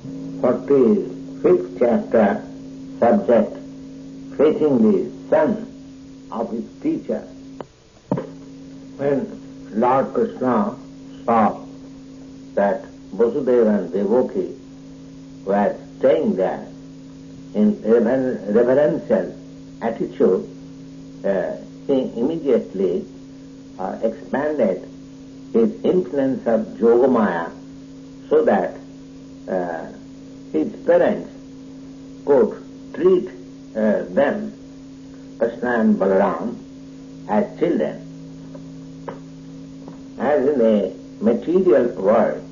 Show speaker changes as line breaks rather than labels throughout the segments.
45th chapter, subject, facing the son of his teacher. When Lord Krishna saw that Vasudeva and Devaki were staying there in reverential attitude, he immediately expanded his influence of Yogamaya so that his parents could treat them, Krishna and Balaram, as children. As in a material world,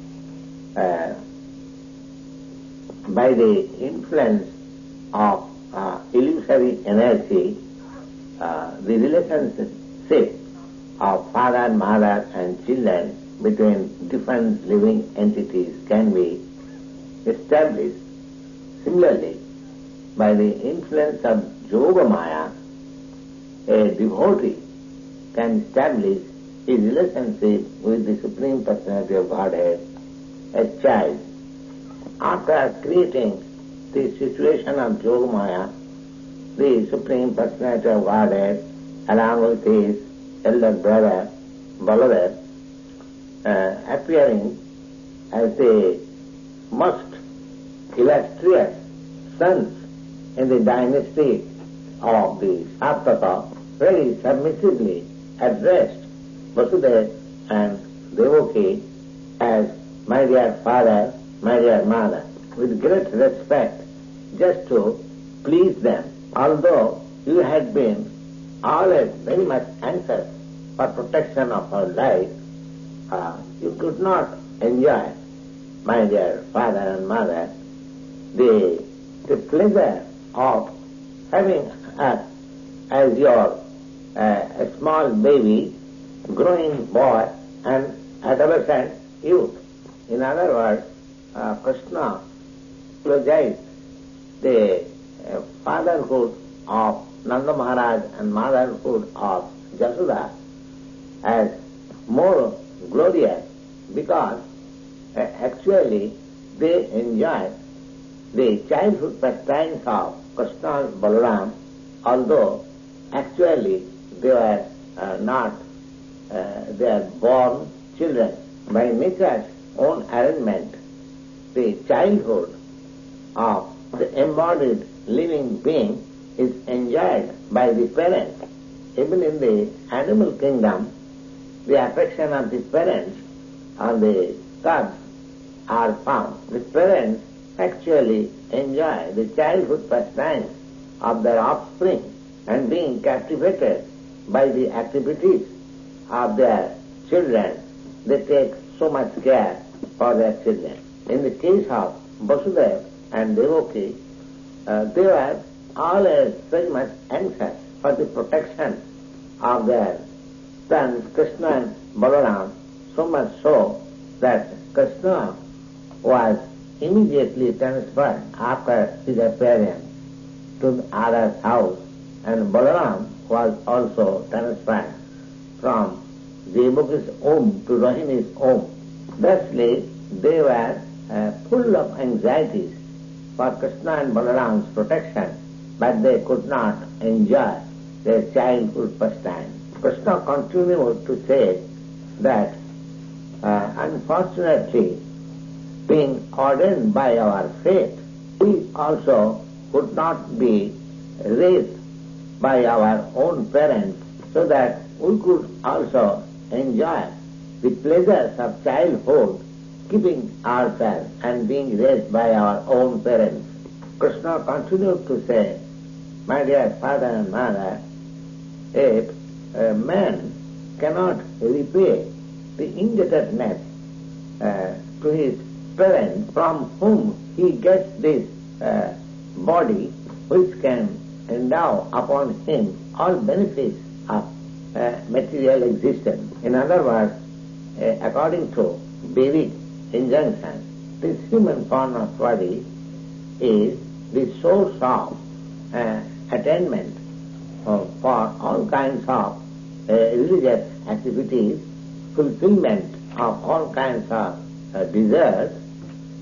by the influence of illusory energy, the relationship of father, mother and children between different living entities can be established. Similarly, by the influence of Yogamaya, a devotee can establish his relationship with the Supreme Personality of Godhead as child. After creating the situation of Yogamaya, the Supreme Personality of Godhead, along with his elder brother, Baladev, appearing as the most illustrious sons in the dynasty of the Saptaka, very submissively addressed Vasudeva and Devaki as my dear father, my dear mother, with great respect, just to please them. Although you had been always very much anxious for protection of our life, you could not enjoy, my dear father and mother, the pleasure of having us as your a small baby, growing boy and adolescent youth. In other words, Krishna eulogized the fatherhood of Nanda Maharaj and motherhood of Jasoda as more glorious because actually they enjoyed the childhood pastimes of Krishna and Balaram, although actually they were not, they are born children. By nature's own arrangement, the childhood of the embodied living being is enjoyed by the parents. Even in the animal kingdom, the affection of the parents on the cubs are found. The parents actually enjoy the childhood pastimes of their offspring and being captivated by the activities of their children, they take so much care for their children. In the case of Vasudeva and Devaki, they were always very much anxious for the protection of their sons Krishna and Balaram, so much so that Krishna was immediately transferred after his appearance to the other's house, and Balaram was also transferred from Devaki's home to Rohini's home. Thusly, they were full of anxieties for Krishna and Balaram's protection, but they could not enjoy their childhood pastime. Krishna continued to say that unfortunately, being ordained by our fate, we also could not be raised by our own parents so that we could also enjoy the pleasures of childhood, keeping ourselves and being raised by our own parents. Krishna continued to say, my dear father and mother, if a man cannot repay the indebtedness to his parents from whom he gets this body which can endow upon him all benefits of material existence. In other words, according to Vedic injunction, this human form of body is the source of attainment for all kinds of religious activities, fulfillment of all kinds of desires,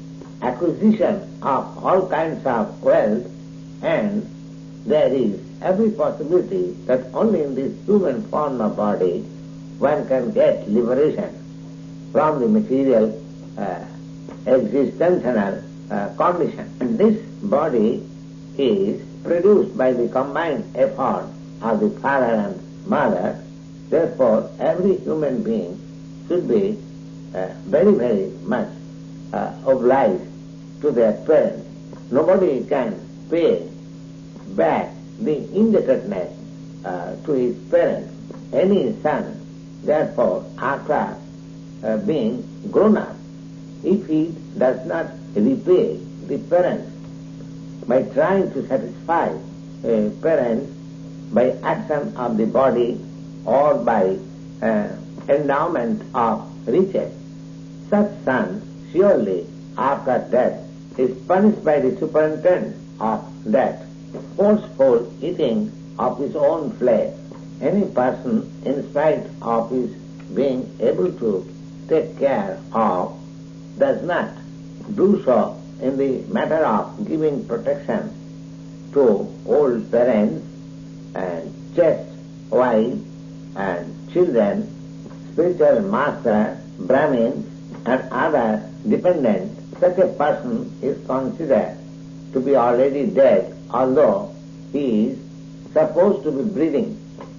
acquisition of all kinds of wealth, and there is every possibility that only in this human form of body one can get liberation from the material existential condition. And this body is produced by the combined effort of the father and mother. Therefore, every human being should be very, very much obliged to their parents. Nobody can pay back the indebtedness to his parents. Any son, therefore, after being grown up, if he does not repay the parents by trying to satisfy parents by action of the body or by endowment of riches, such son surely after death is punished by the superintendent of death, forceful eating of his own flesh. Any person, in spite of his being able to take care of, does not do so in the matter of giving protection to old parents and chaste wives and children, spiritual master, Brahmins and other dependents. Such a person is considered to be already dead, although he is supposed to be breathing.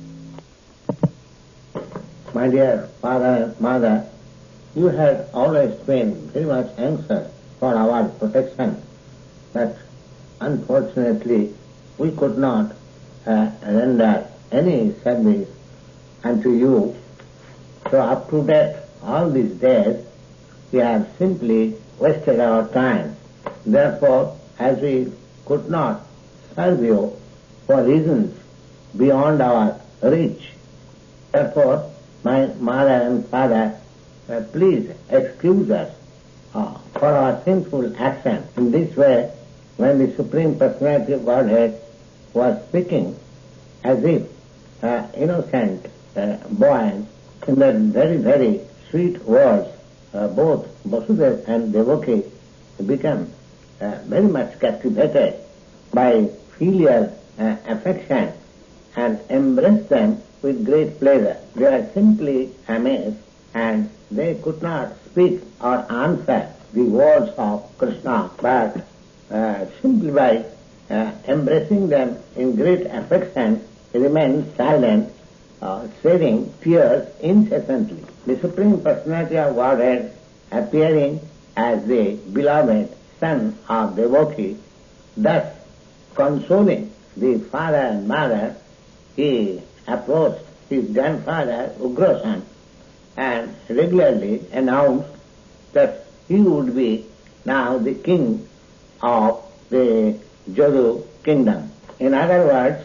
My dear father and mother, you had always been very much anxious for our protection, but unfortunately we could not render any service unto you. So up to that, all these days, we have simply wasted our time. Therefore, as we could not serve you for reasons beyond our reach, therefore, my mother and father, please excuse us for our sinful action. In this way, when the Supreme Personality of Godhead was speaking as if innocent boys, in the very, very sweet words, both Vasudeva and Devaki become very much captivated by filial affection and embrace them with great pleasure. They are simply amazed, and they could not speak or answer the words of Krishna, but simply by embracing them in great affection, remained silent, shedding tears incessantly. The Supreme Personality of Godhead, appearing as the beloved son of Devaki, thus consoling the father and mother, he approached his grandfather Ugrasen and regularly announced that he would be now the king of the Jadu kingdom. In other words,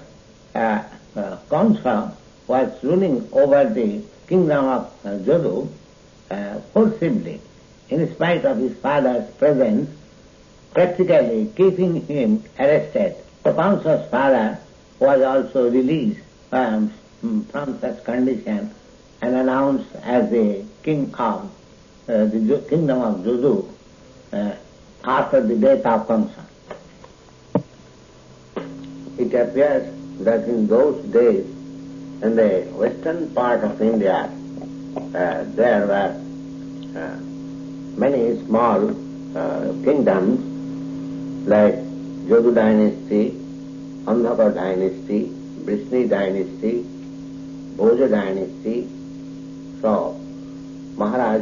Kamsa was ruling over the kingdom of Jadu forcibly, in spite of his father's presence, practically keeping him arrested. So Kamsa's father was also released from such condition and announced as the king of the kingdom of Jadu after the death of Kamsa. It appears that in those days, in the western part of India, there were many small kingdoms like Jadu dynasty, Andhaka dynasty, Brishni dynasty, Bhoja dynasty. So Maharaj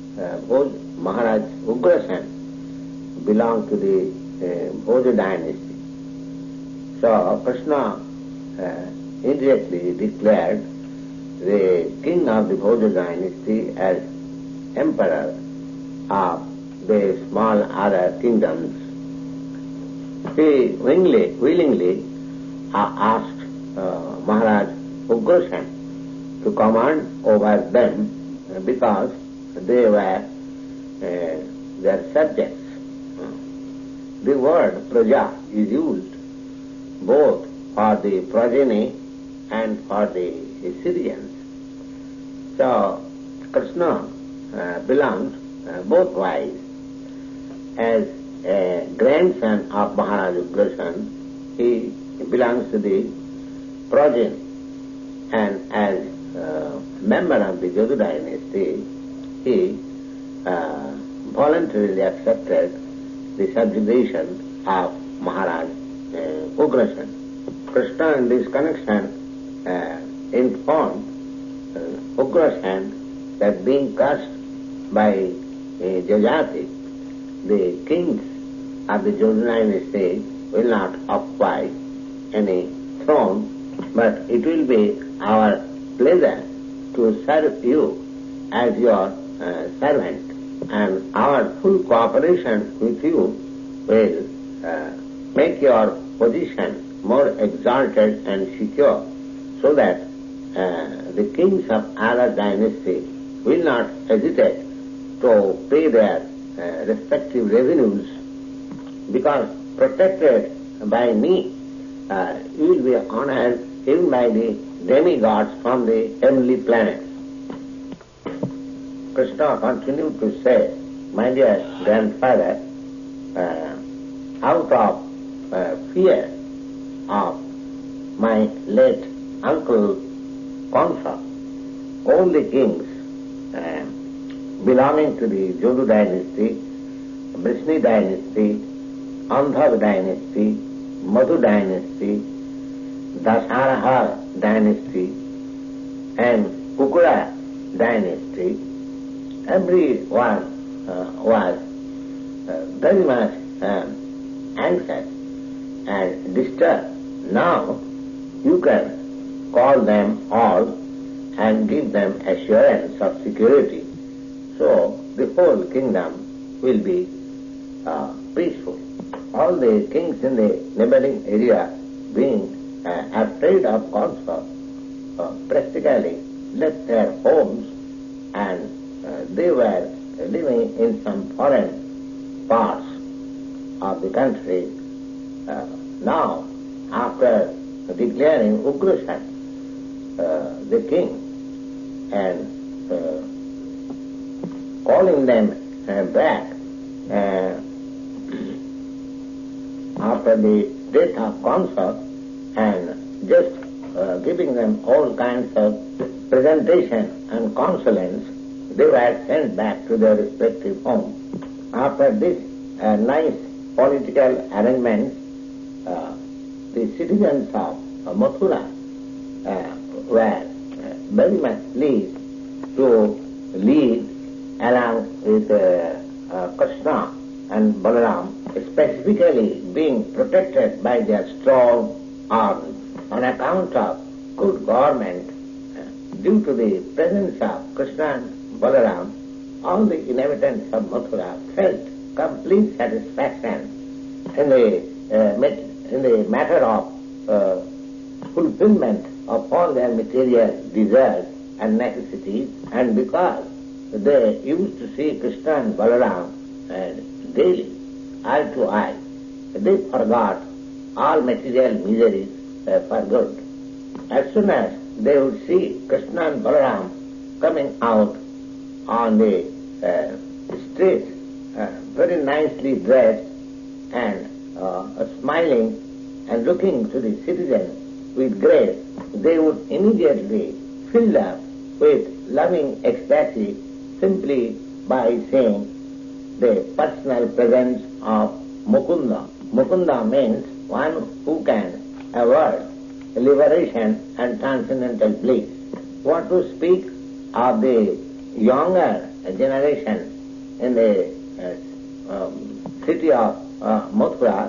Ugrasen belonged to the Bhoja dynasty. So Krishna immediately declared the king of the Bhoja dynasty as emperor of the small other kingdoms. He willingly asked Maharaj Ugrasen to command over them because they were their subjects. The word praja is used both for the progeny and for the Syrians. So Krishna belonged both ways as a grandson of Maharaj Ugrasen. He belongs to the progeny, and as a member of the Jadu dynasty, he voluntarily accepted the subjugation of Maharaj Ugrasen. Krishna in this connection informed Ugrasen that being cursed by Jajati, the kings of the Jadu dynasty will not occupy any throne, but it will be our pleasure to serve you as your servant, and our full cooperation with you will make your position more exalted and secure, so that the kings of other dynasties will not hesitate to pay their respective revenues, because protected by me, you will be honored even by the demigods from the heavenly planets. Krishna continued to say, my dear grandfather, out of fear of my late uncle Kansa, all the kings belonging to the Jadu dynasty, Vrishni dynasty, Andhava dynasty, Madhu dynasty, Dasaraha dynasty, and Kukura dynasty, everyone was very much anxious and disturbed. Now you can call them all and give them assurance of security, so the whole kingdom will be peaceful. All the kings in the neighboring area, being afraid of Kansa, practically left their homes, and they were living in some foreign parts of the country. Now, after declaring Ugrasen the king and calling them back after the death of Kansa, and just giving them all kinds of presentation and consolence, they were sent back to their respective homes. After this nice political arrangement, the citizens of Mathura were very much pleased to lead along with Krishna and Balaram, specifically being protected by their strong arms. On account of good government, due to the presence of Krishna and Balaram, all the inhabitants of Mathura felt complete satisfaction in the matter of fulfillment of all their material desires and necessities, and because they used to see Krishna and Balaram daily, eye to eye, they forgot all material miseries for good. As soon as they would see Krishna and Balaram coming out on the streets, very nicely dressed and smiling and looking to the citizens with grace, they would immediately fill up with loving ecstasy simply by seeing the personal presence of Mukunda. Mukunda means one who can award liberation and transcendental bliss. What to speak of the younger generation in the city of Mathura,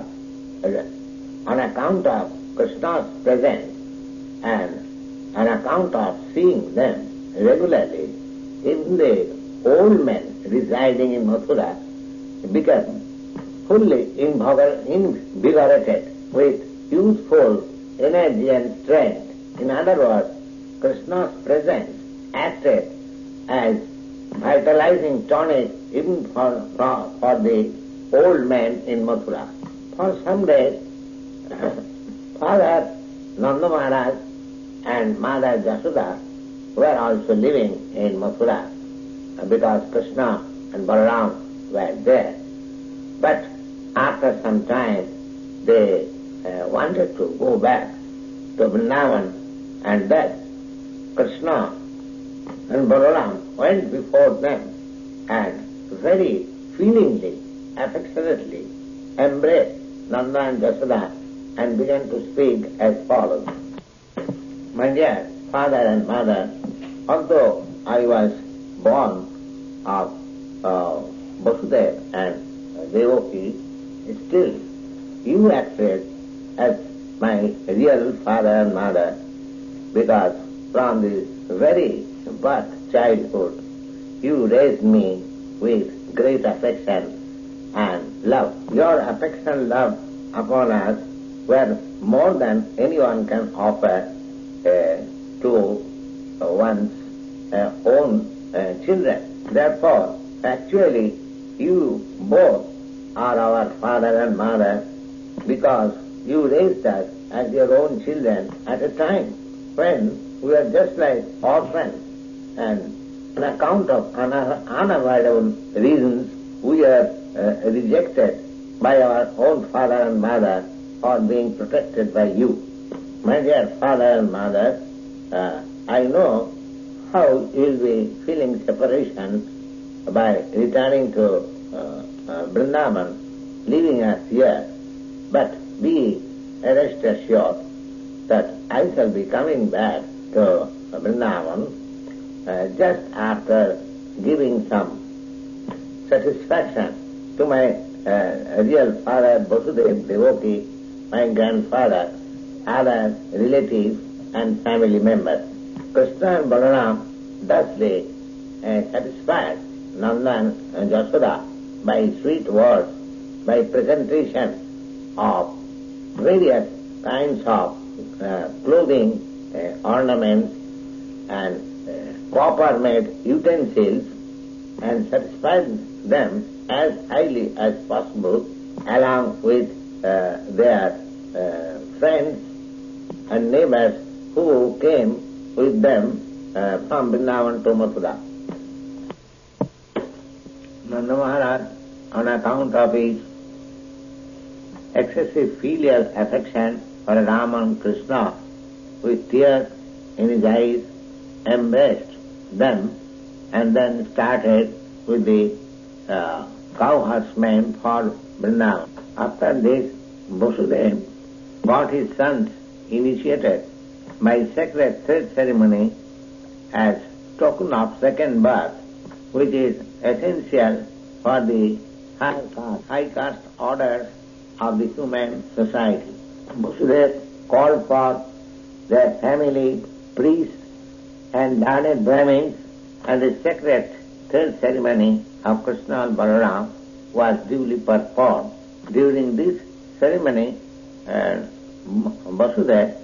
on account of Krishna's presence and on account of seeing them regularly, even the old men residing in Mathura become fully invigorated with youthful energy and strength. In other words, Krishna's presence acted as vitalizing tonic even for the old men in Mathura. For some days, Father Nanda Maharaj and Mother Yashoda were also living in Mathura because Krishna and Balaram were there. But after some time they wanted to go back to Vrindavan, and that Krishna and Balaram went before them and very feelingly, affectionately embraced Nanda and Jasoda and began to speak as follows. My dear father and mother, although I was born of Vasudeva and Devaki, still you acted as my real father and mother, because from the very birth, childhood, you raised me with great affection and love. Your affection and love upon us were more than anyone can offer to one's own children. Therefore, actually, you both are our father and mother, because you raised us as your own children at a time when we were just like orphans, and on account of unavoidable reasons we are rejected by our own father and mother or being protected by you. My dear father and mother, I know how you will be feeling separation by returning to Vrindavan, leaving us here, but be rest assured that I shall be coming back to Vrindavan just after giving some satisfaction to my real father Vasudeva Devaki, my grandfather, other relatives and family members. Krishna and Balaram thus they satisfied Nanda and Jasoda by sweet words, by presentation of various kinds of clothing, ornaments and copper-made utensils, and satisfied them as highly as possible along with their friends and neighbors who came with them from Vrindavan to Mathura. Nanda Maharaj, on account of his excessive filial affection for Rama and Krishna, with tears in his eyes, embraced them and then started with the cow herdsmen for Vrindavan. After this, Vasudeva got his sons initiated by sacred thread ceremony as token of second birth, which is essential for the high caste orders of the human society. Vasudeva called for their family, priests and learned Brahmins, and the sacred third ceremony of Krishna and Balaram was duly performed. During this ceremony, Vasudeva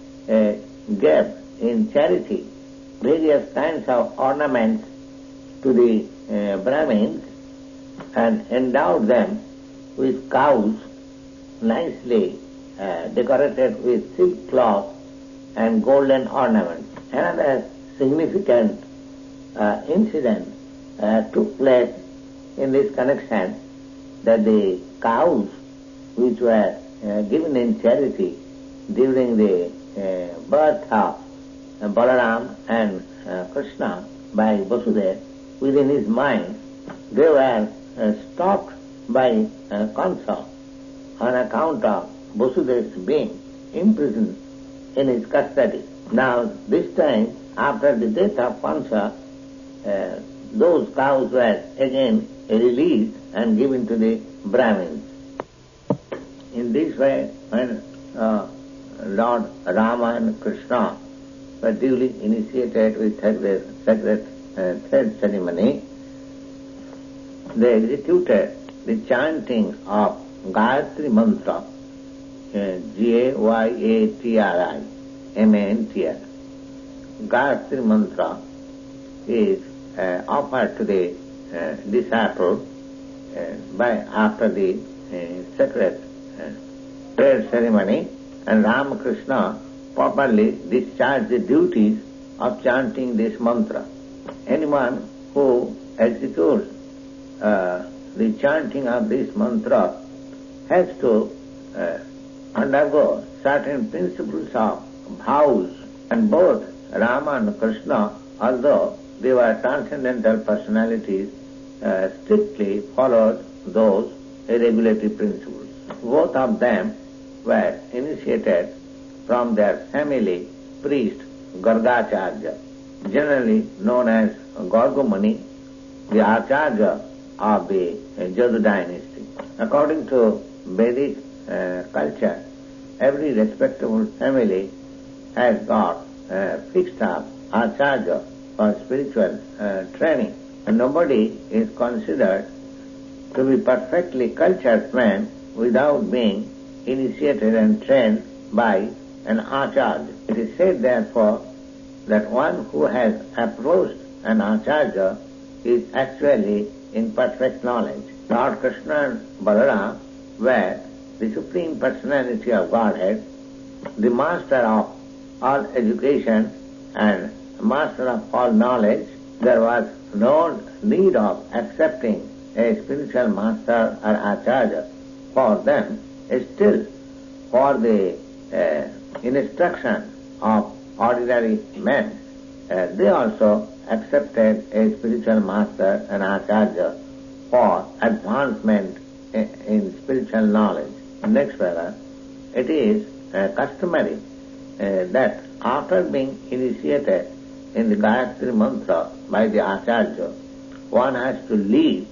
gave in charity various kinds of ornaments to the Brahmins and endowed them with cows nicely decorated with silk cloth and golden ornaments. Another significant incident took place in this connection, that the cows which were given in charity during the birth of Balaram and Krishna by Vasudeva, within his mind they were stopped by Kansa on account of Vasudeva's being imprisoned in his custody. Now this time, after the death of Kansa, those cows were again released and given to the Brahmins. In this way, when Lord Rama and Krishna were duly initiated with sacred thread ceremony, they executed the chanting of Gayatri Mantra, Gayatri Mantra. Gayatri Mantra is offered to the disciple after the sacred prayer ceremony, and Ramakrishna properly discharged the duties of chanting this mantra. Anyone who executes the chanting of this mantra has to undergo certain principles of vows, and both Rama and Krishna, although they were transcendental personalities, strictly followed those regulatory principles. Both of them were initiated from their family priest Gargacharya, generally known as Gargamuni, the Acharya of the Jadu dynasty. According to Vedic culture, every respectable family has got fixed up Acharya for spiritual training, and nobody is considered to be perfectly cultured man without being initiated and trained by an Acharya. It is said therefore that one who has approached an Acharya is actually in perfect knowledge. Lord Krishna and Balaram were the Supreme Personality of Godhead, the master of all education and master of all knowledge. There was no need of accepting a spiritual master or Acharya for them. Still, for the instruction of ordinary men, they also accepted a spiritual master and Acharya for advancement in spiritual knowledge. Next paragraph. It is customary that after being initiated in the Gayatri Mantra by the Acharya, one has to leave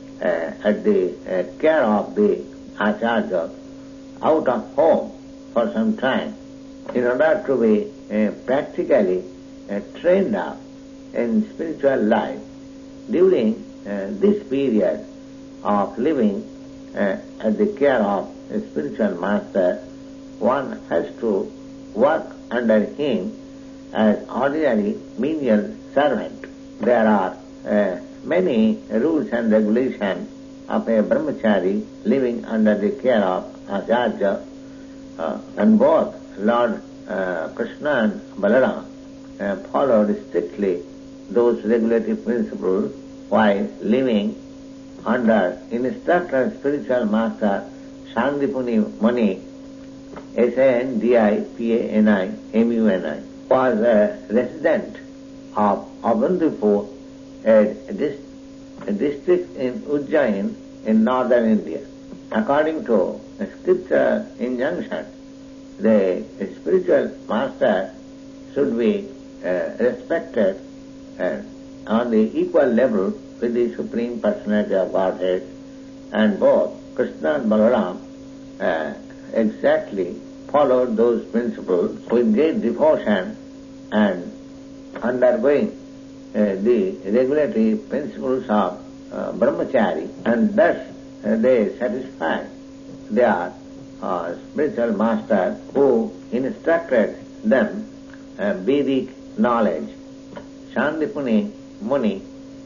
at the care of the Acharya out of home for some time in order to be practically trained up in spiritual life. During this period of living at the care of a spiritual master, one has to work under him as ordinary menial servant. There are many rules and regulations of a brahmachari living under the care of Acharya, and both Lord Krishna and Balaram followed strictly those regulatory principles while living under instructor spiritual master Sandipuni Muni, Sandipani was a resident of Avandipur, a district in Ujjain in northern India. According to a scripture injunction, the spiritual master should be respected on the equal level with the Supreme Personality of Godhead, and both Krishna and Balaram exactly followed those principles with great devotion and undergoing the regulatory principles of brahmachari, and thus they satisfied their spiritual master who instructed them Vedic knowledge. Sandipuni Muni,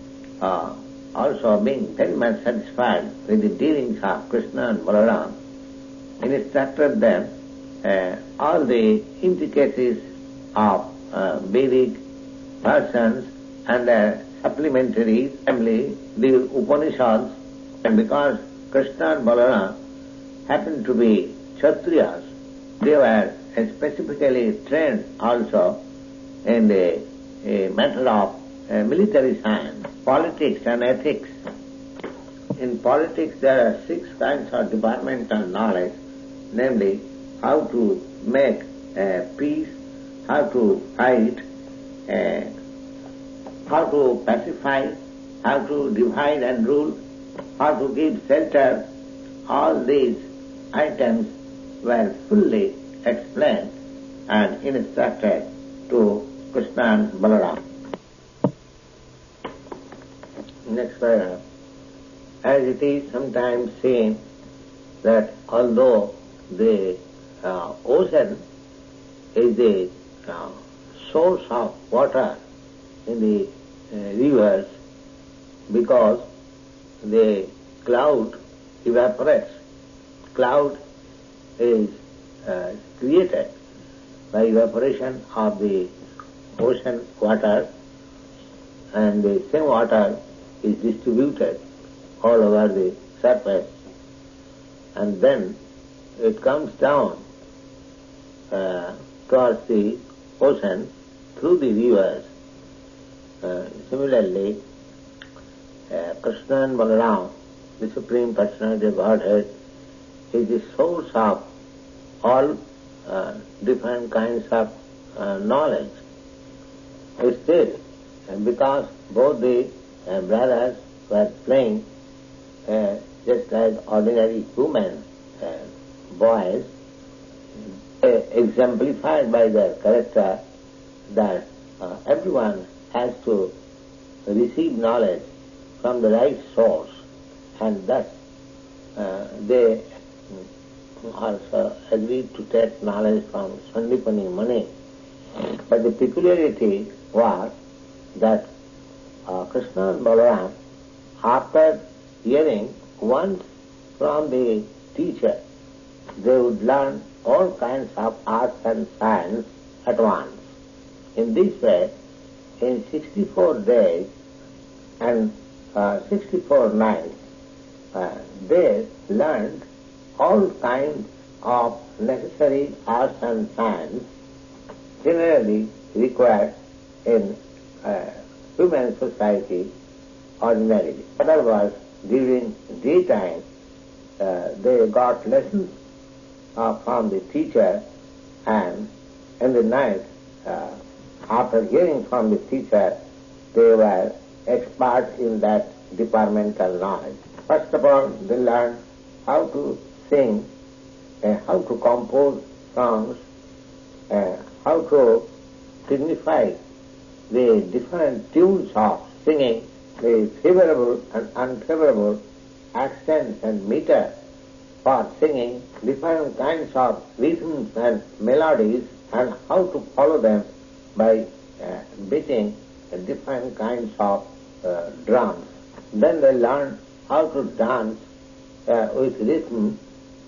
also being very much satisfied with the dealings of Krishna and Balaram, instructed them all the intricacies of Vedic persons and their supplementaries, namely the Upanishads, and because Krishna and Balaram happened to be Kshatriyas, they were specifically trained also in the matter of military science, politics and ethics. In politics there are 6 kinds of departmental knowledge, namely how to make peace, how to fight, how to pacify, how to divide and rule, how to give shelter. All these items were fully explained and instructed to Krishna and Balaram. Next paragraph. As it is sometimes seen that although the ocean is the source of water in the rivers, because the cloud evaporates. Cloud is created by evaporation of the ocean water, and the same water is distributed all over the surface. and then it comes down towards the ocean through the rivers. Similarly, Krishna and Balaram, the Supreme Personality of Godhead, is the source of all different kinds of knowledge. Still, because both the brothers were playing just as ordinary human boys, exemplified by their character that everyone has to receive knowledge from the right source, and thus they also agreed to take knowledge from Sandipani Muni. But the peculiarity was that Krishna and Balaram, after hearing once from the teacher, they would learn all kinds of arts and science at once. In this way, in 64 days and 64 nights, they learned all kinds of necessary arts and science generally required in human society ordinarily. In other words, during daytime, they got lessons from the teacher, and in the night, after hearing from the teacher, they were experts in that departmental knowledge. First of all, they learned how to sing, how to compose songs, how to signify the different tunes of singing, the favorable and unfavorable accents and meter for singing, different kinds of rhythms and melodies, and how to follow them by beating different kinds of drums. Then they learn how to dance with rhythm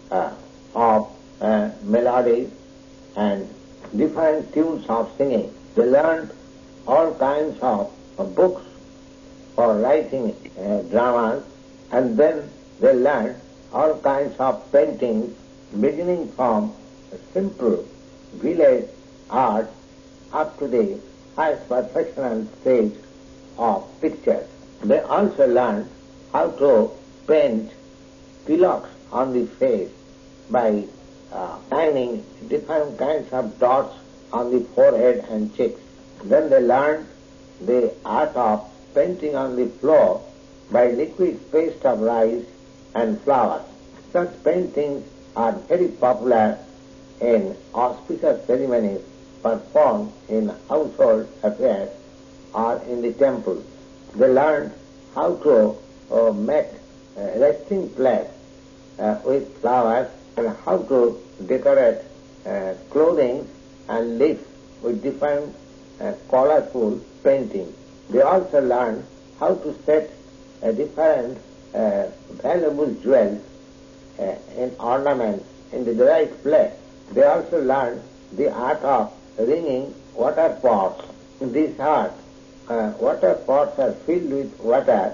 of melodies and different tunes of singing. They learned all kinds of books for writing dramas, and then they learned all kinds of paintings, beginning from simple village art up to the highest perfectional stage of pictures. They also learned how to paint pillows on the face by shining different kinds of dots on the forehead and cheeks. Then they learned the art of painting on the floor by liquid paste of rice and flowers. Such paintings are very popular in auspicious ceremonies performed in household affairs or in the temples. They learned how to make resting place with flowers, and how to decorate clothing and leaves with different colorful paintings. They also learned how to set different valuable jewels in ornaments in the right place. They also learned the art of wringing water pots. In this art, water pots are filled with water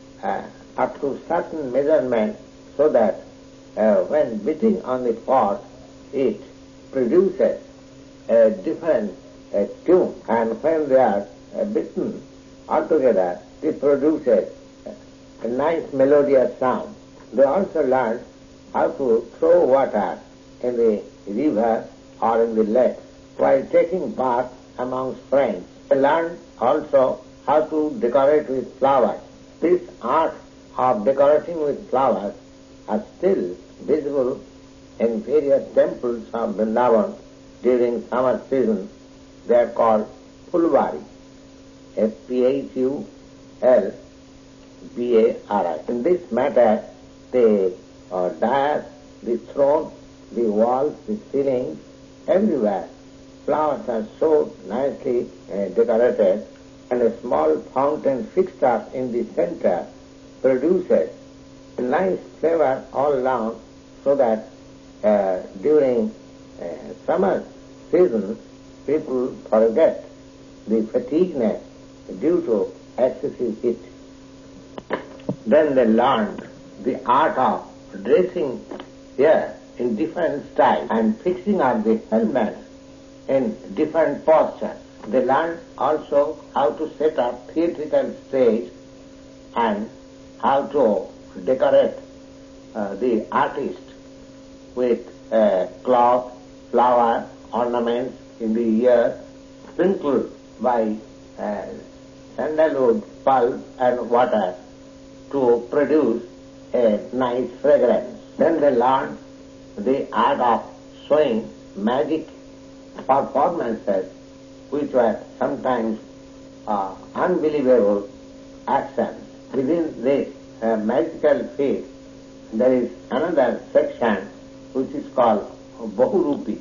up to certain measurement, so that when beating on the pot, it produces a different tune, and when they are beaten altogether, it produces a nice melodious sound. They also learned how to throw water in the river or in the lake while taking bath amongst friends. They learned also how to decorate with flowers. This art of decorating with flowers are still visible in various temples of Vrindavan during summer season. They are called Phulbari, Phulbari. In this matter, the dais, the throne, the walls, the ceilings, everywhere, flowers are so nicely decorated, and a small fountain fixed up in the center produces a nice flavor all around, so that during summer season, people forget the fatigueness due to excessive heat. Then they learned the art of dressing here in different styles and fixing on the helmets in different postures. They learn also how to set up theatrical stage and how to decorate the artist with cloth, flower, ornaments in the ear, sprinkled by sandalwood pulp and water to produce a nice fragrance. Then they learn the art of showing magic performances which were sometimes unbelievable actions. Within this magical feat, there is another section which is called Bahurupi,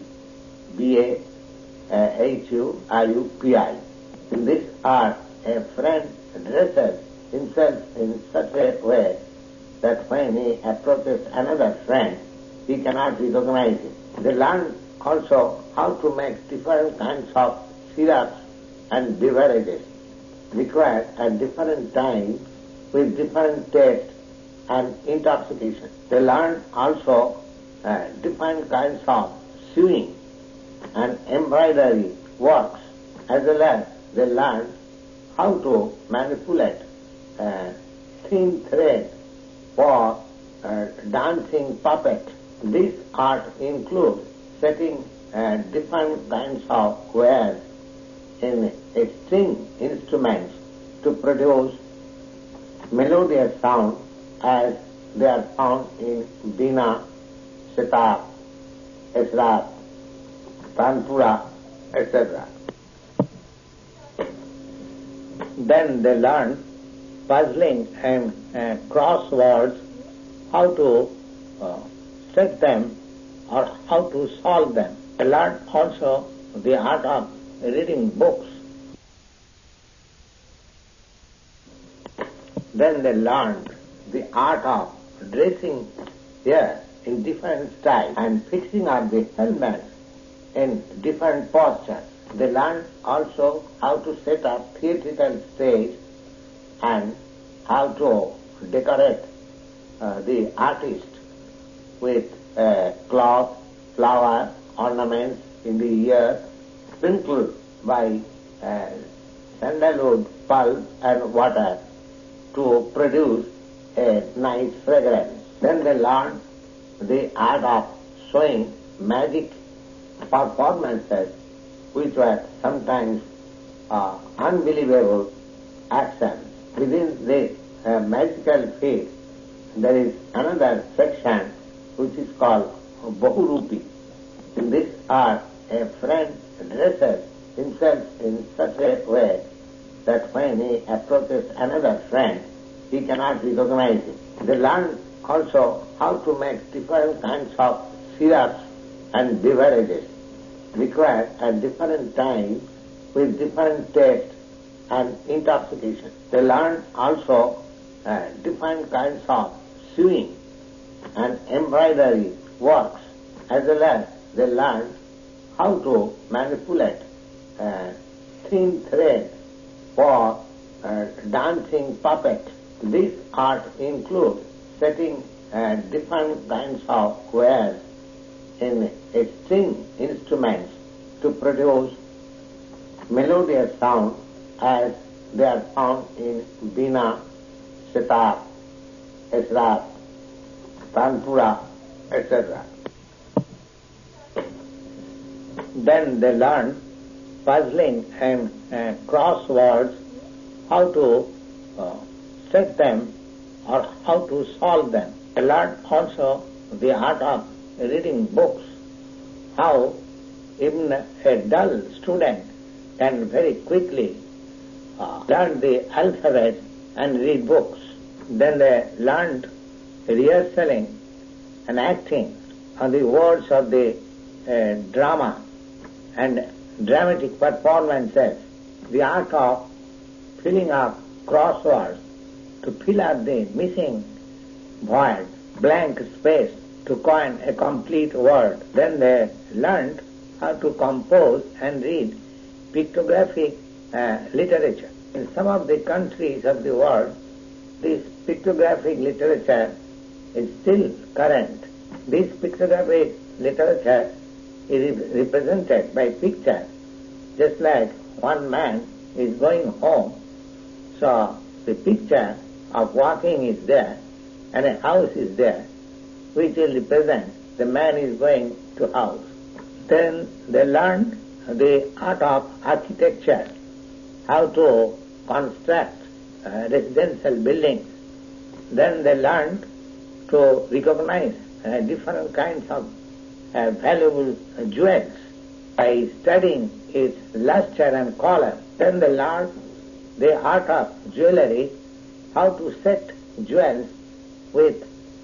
Bahurupi. In this art, a friend dresses himself in such a way that when he approaches another friend, he cannot recognize him. They learn also how to make different kinds of syrups and beverages required at different times with different taste and intoxication. They learn also different kinds of sewing and embroidery works, as well as they learn how to manipulate thin thread for dancing puppet. This art includes setting different kinds of wares in string instruments to produce melodious sound as they are found in Veena, Sitar, Esrat, Tanpura, etc. Then they learn puzzling and crosswords, how to set them or how to solve them. They learn also the art of reading books. Then they learned the art of dressing here in different styles and fixing up the helmets in different postures. They learned also how to set up theatrical stage and how to decorate the artist with cloth, flower, ornaments in the ear, sprinkled by sandalwood pulp and water to produce a nice fragrance. Then they learn the art of showing magic performances which were sometimes unbelievable actions. Within this magical feat, there is another section which is called Bahurupi. In this art, a friend dresses himself in such a way that when he approaches another friend, he cannot recognize him. They learn also how to make different kinds of syrups and beverages required at different times with different taste and intoxication. They learn also different kinds of sewing and embroidery works, as well as they learn how to manipulate thin thread for dancing puppet. This art includes setting different kinds of wares in string instruments to produce melodious sound as they are found in Veena, Sitar, Esrat, Tanpura, etc. Then they learn puzzling and crosswords, how to set them or how to solve them. They learn also the art of reading books, how even a dull student can very quickly learn the alphabet and read books. Then they learned rehearsing and acting on the words of the drama and dramatic performances, the art of filling up crosswords to fill up the missing void, blank space, to coin a complete word. Then they learned how to compose and read pictographic literature. In some of the countries of the world, this pictographic literature is still current. This pictographic literature is represented by pictures, just like one man is going home, so the picture of walking is there and a house is there, which will represent the man is going to house. Then they learned the art of architecture, how to construct residential buildings. Then they learned to recognize different kinds of valuable jewels by studying its luster and color. Then they learned the art of jewelry, how to set jewels with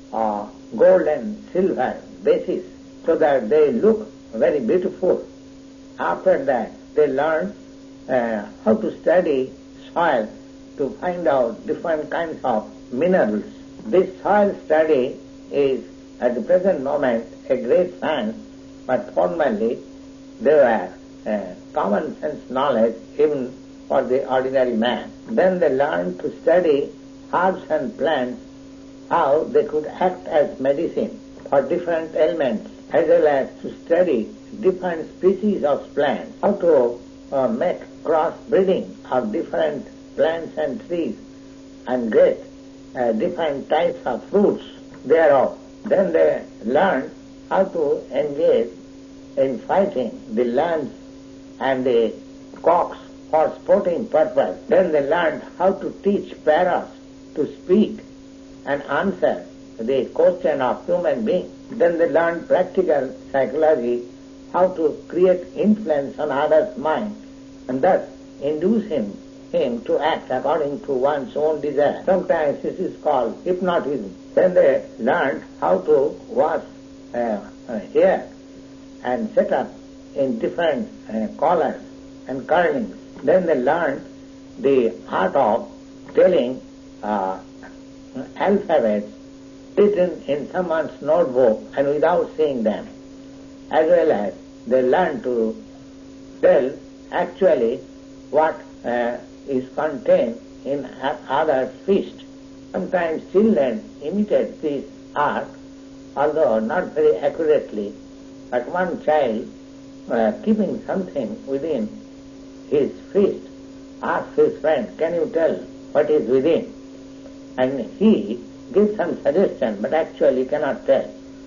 gold and silver basis so that they look very beautiful. After that, they learned how to study soil to find out different kinds of minerals. This soil study is at the present moment a great science, but formerly they were common sense knowledge even for the ordinary man. Then they learned to study herbs and plants, how they could act as medicine for different ailments, as well as to study different species of plants, how to make cross-breeding of different plants and trees and get different types of fruits thereof. Then they learned how to engage in fighting the lambs and the cocks for sporting purpose. Then they learned how to teach parrots to speak and answer the question of human beings. Then they learned practical psychology, how to create influence on others' mind and thus induce him to act according to one's own desire. Sometimes this is called hypnotism. Then they learned how to wash hair and set up in different collars and curlings. Then they learned the art of telling alphabets written in someone's notebook and without seeing them, as well as they learned to tell actually what is contained in other's feast. Sometimes children imitate this art, although not very accurately, but one child keeping something within his feast asks his friend, "Can you tell what is within?" And he gives some suggestion, but actually cannot tell.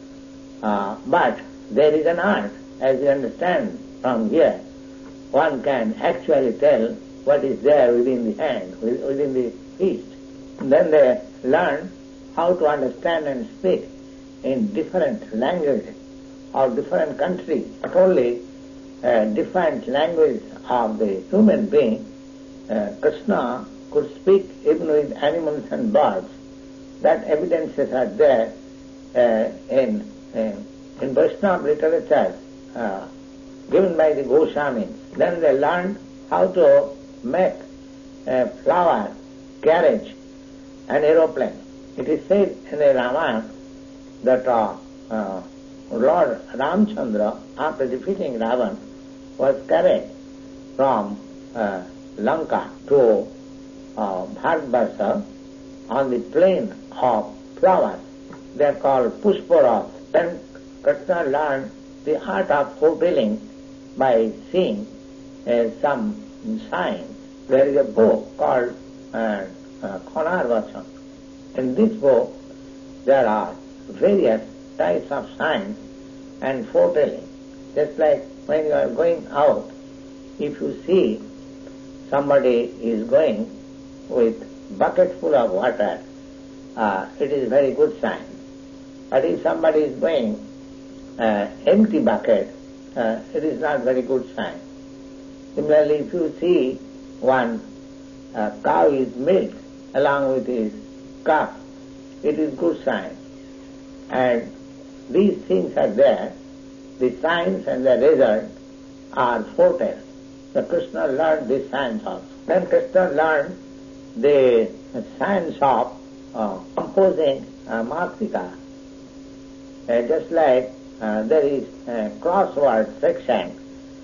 But there is an art, as you understand from here. One can actually tell what is there within the hand, within the feast. And then they learn how to understand and speak in different languages of different countries. Not only different language of the human being, Krishna could speak even with animals and birds. That evidences are there in Vaishnava literature given by the Goswamis. Then they learned how to make a flower, carriage, and aeroplane. It is said in the Ramayana that Lord Ramchandra, after defeating Ravan, was carried from Lanka to Bharatvarsha on the plain of flowers. They are called Pushparas. Then Krishna learned the art of fulfilling by seeing some signs. There is a book called Konarvachan. In this book there are various types of signs and foretelling. Just like when you are going out, if you see somebody is going with bucket full of water, it is very good sign. But if somebody is going empty bucket, it is not very good sign. Similarly, if you see one cow is milked along with his calf, it is good sign. And these things are there. The signs and the result are foretell. So Krishna learned this science also. Then Krishna learned the science of composing Matrika. Just like there is a crossword section,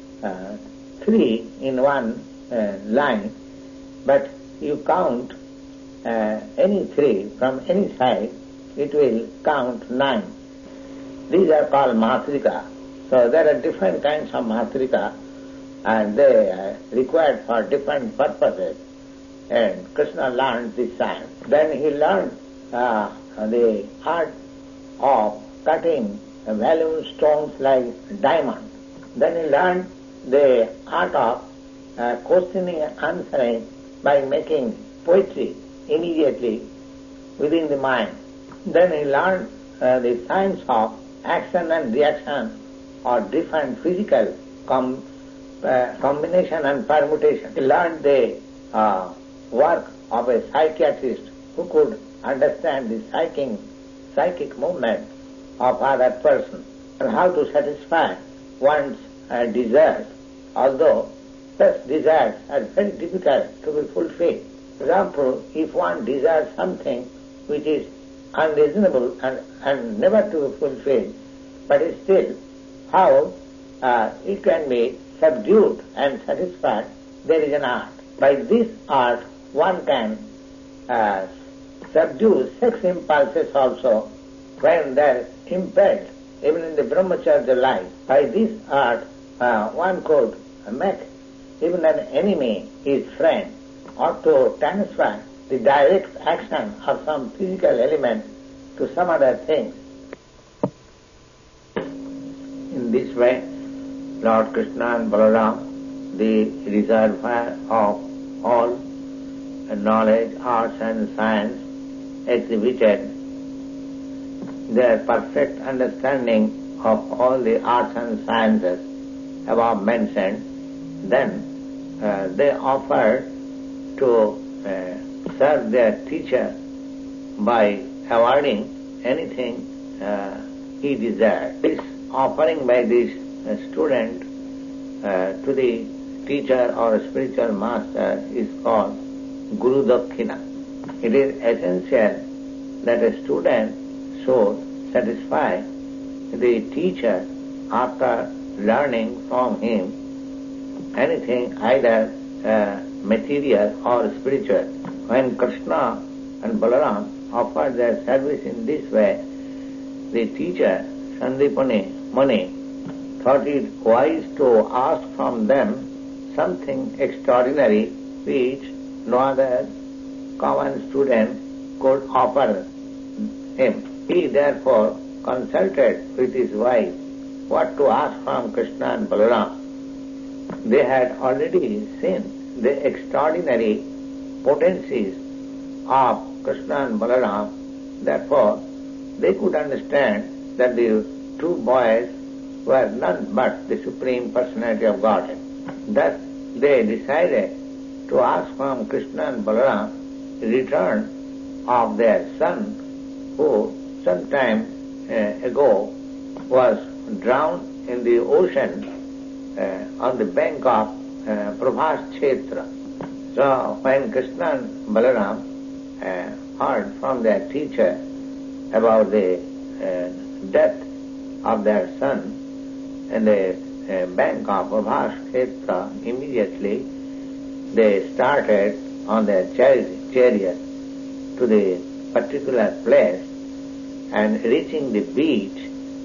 3 in one line, but you count any 3 from any side, it will count 9. These are called Matrika. So there are different kinds of Matrika, and they are required for different purposes. And Krishna learned this science. Then he learned the art of cutting valuable stones like diamond. Then he learned the art of questioning and answering by making poetry immediately within the mind. Then he learned the science of action and reaction or different physical combination and permutation. He learned the work of a psychiatrist who could understand the psychic movement of other person and how to satisfy one's desires, although such desires are very difficult to be fulfilled. For example, if one desires something which is unreasonable and never to be fulfilled, but still how it can be subdued and satisfied, there is an art. By this art one can subdue sex impulses also when they are impelled, even in the brahmacharya life. By this art one could make even an enemy his friend, or to transfer the direct action of some physical element to some other thing. In this way, Lord Krishna and Balaram, the reservoir of all knowledge, arts and science, exhibited their perfect understanding of all the arts and sciences above mentioned. Then they offered to serve their teacher by awarding anything he desired. This offering by this student to the teacher or spiritual master is called Guru Dakshina. It is essential that a student should satisfy the teacher after learning from him anything either material or spiritual. When Krishna and Balaram offered their service in this way, the teacher Sandipani Muni thought it wise to ask from them something extraordinary which no other common student could offer him. He therefore consulted with his wife what to ask from Krishna and Balaram. They had already seen the extraordinary potencies of Krishna and Balaram, therefore they could understand that the two boys were none but the Supreme Personality of Godhead. Thus they decided to ask from Krishna and Balaram the return of their son, who some time ago was drowned in the ocean on the bank of Prabhas Kshetra. So when Krishna and Balaram heard from their teacher about the death of their son in the bank of Prabhas Kshetra, immediately they started on their chariot to the particular place, and reaching the beach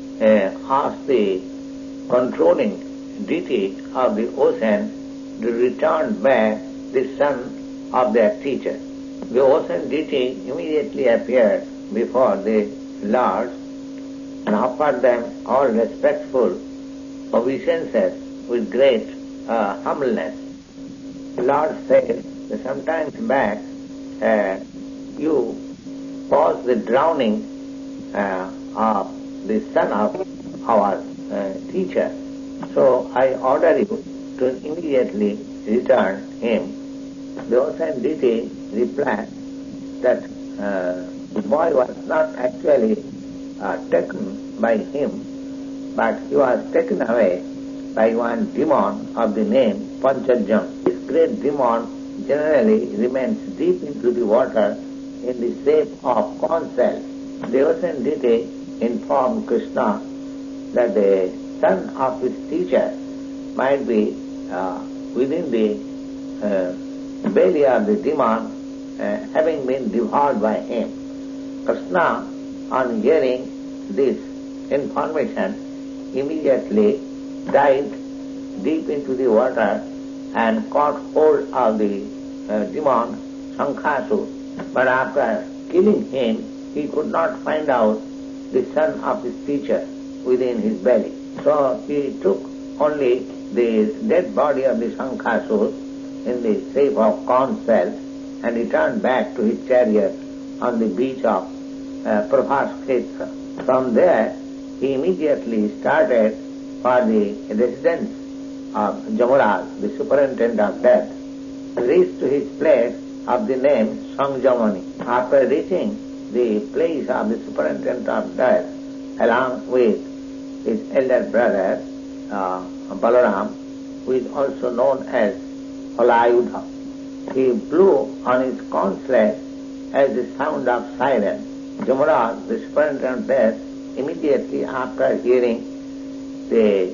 asked the controlling deity of the ocean to return back the son of their teacher. The ocean deity immediately appeared before the Lord and offered them all respectful obeisances with great humbleness. The Lord said that sometimes back you caused the drowning of the son of our teacher. So I order you to immediately return him. The ocean deity replied that the boy was not actually taken by him, but he was taken away by one demon of the name Panchajam. This great demon generally remains deep into the water in the shape of corn cells. The ocean deity informed Krishna that the son of his teacher might be within the belly of the demon, having been devoured by him. Krishna, on hearing this, information, immediately dived deep into the water and caught hold of the demon Shankasur. But after killing him, he could not find out the son of his teacher within his belly. So he took only the dead body of the Shankasur in the shape of corn cells and returned back to his chariot on the beach of Prabhas Kshetra. From there, he immediately started for the residence of Jamaraj, the superintendent of death, reached to his place of the name Sangjamani. After reaching the place of the superintendent of death, along with his elder brother Balaram, who is also known as Halayudha, he blew on his corn sled as the sound of siren. Jamaraj, the superintendent of death, immediately after hearing the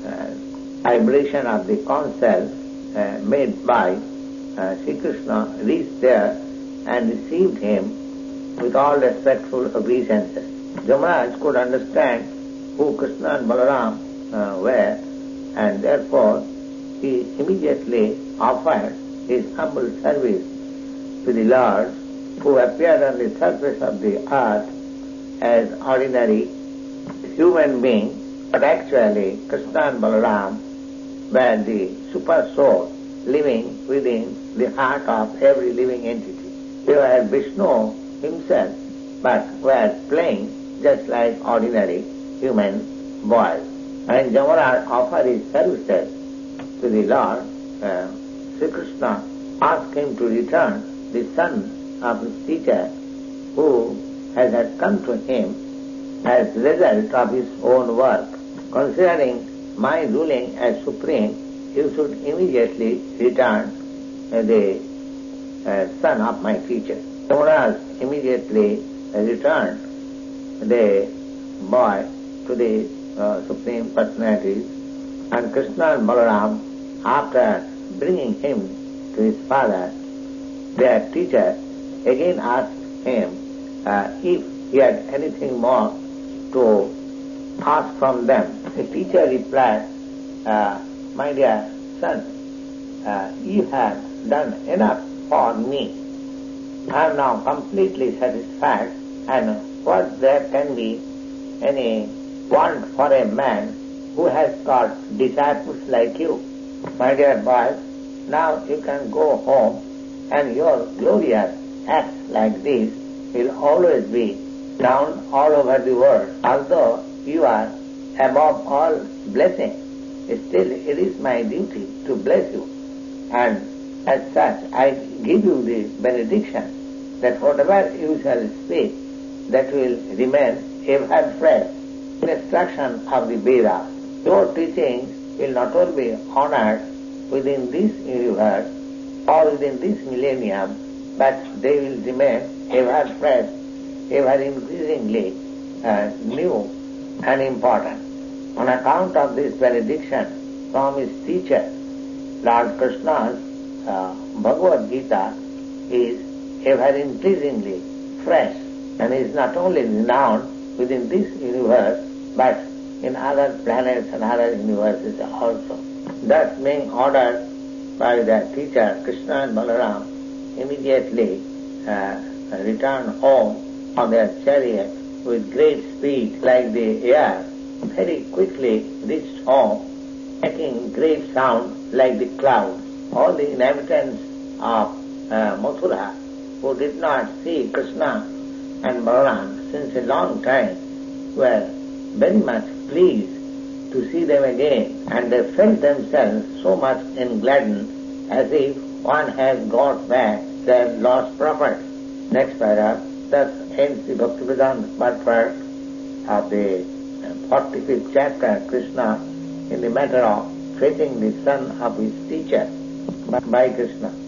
vibration of the corn cells made by Sri Krishna, reached there and received him with all respectful obeisances. Jamaraj could understand who Krishna and Balaram were, and therefore he immediately offered his humble service to the Lord, who appeared on the surface of the earth as ordinary human beings, but actually Krishna and Balaram were the super soul living within the heart of every living entity. They were Vishnu himself, but were playing just like ordinary human boys. And Jamaraj offered his services to the Lord. Sri Krishna asked him to return the son of his teacher who had come to him as a result of his own work. Considering my ruling as supreme, you should immediately return the son of my teacher. Jamaraj immediately returned the boy to the Supreme Personalities, and Krishna and Balaram, after bringing him to his father, their teacher, again asked him if he had anything more to ask from them. The teacher replied, my dear son, you have done enough for me. I am now completely satisfied, and what there can be any want for a man who has got disciples like you. My dear boys, now you can go home, and your glorious acts like this will always be known all over the world. Although you are above all blessing, still it is my duty to bless you, and as such I give you the benediction that whatever you shall speak, that will remain ever fresh in instruction of the Vedas. Your teachings will not only be honored within this universe or within this millennium, but they will remain ever fresh, ever increasingly new and important. On account of this benediction from his teacher, Lord Krishna's Bhagavad Gita is ever increasingly fresh and is not only renowned within this universe but in other planets and other universes also. Thus being ordered by the teacher, Krishna and Balaram immediately returned home on their chariot with great speed like the air, very quickly reached home, making great sound like the clouds. All the inhabitants of Mathura who did not see Krishna and Balaram since a long time were very much pleased to see them again, and they felt themselves so much engladdened as if one has got back their lost property. Next paragraph, thus ends the Bhaktivedanta part of the 45th chapter, Krishna in the matter of fetching the son of his teacher by Krishna.